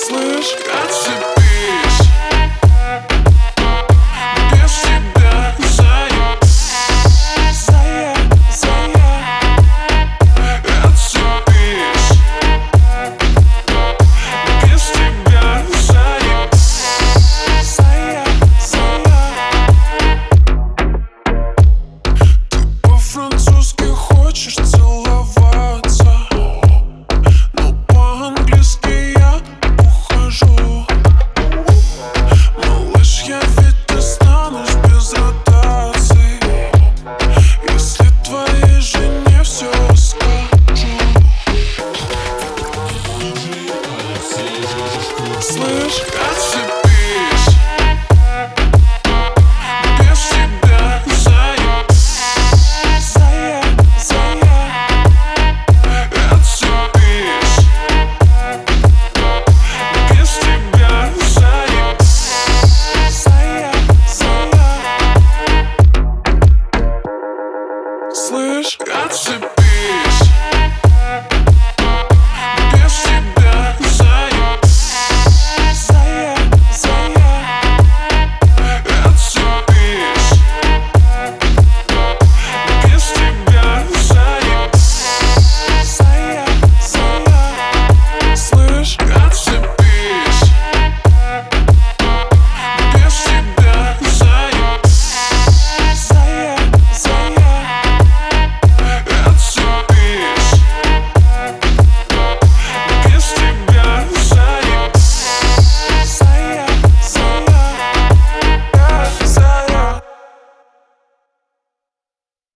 Слышь, отцепись, без тебя зая, отцепись, без тебя зая. Ты по-французски хочешь целоваться, но по-английски я ухожу. Малыш, я ведь останусь без ротации, если твоей жене все скажу. Слышь, отцепись, без тебя зая, отцепись, без тебя зая. Слышь, отцепись.